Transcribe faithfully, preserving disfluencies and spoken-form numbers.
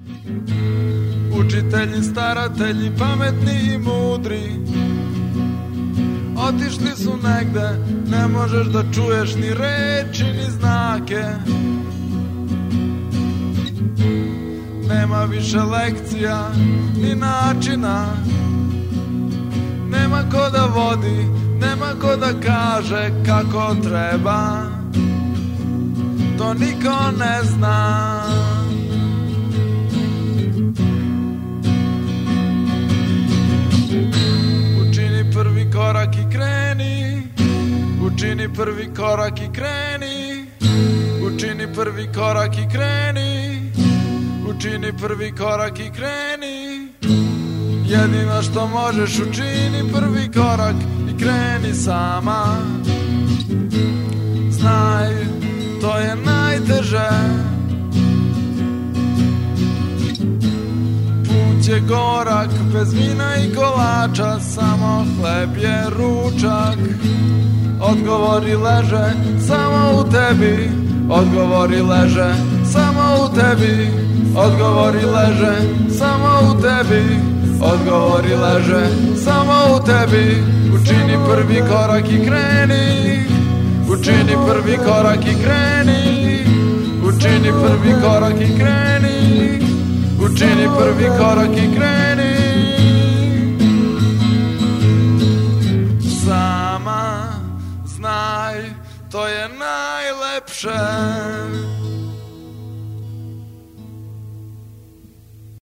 Učitelji, staratelji, pametni i mudri otišli su negde, ne možeš da čuješ ni reči ni znake. Nema više lekcija ni načina, nema ko da vodi, nema ko da kaže kako treba. To niko ne zna. Učini prvi korak i kreni, učini prvi korak i kreni, učini prvi korak i kreni, učini prvi korak i kreni. Jedino što možeš, učini prvi korak i kreni sama. Znaj, to je najteže. Put je gorak, bez vina i kolača, samo hleb je ručak. Odgovori leže samo u tebi, odgovori leže samo u tebi, odgovori leže samo u tebi, odgovori leže samo u tebi. Učini prvi korak i kreni, učini prvi korak i kreni, učini prvi korak i kreni, učini prvi korak i kreni. Sama znaj, to je najlepše.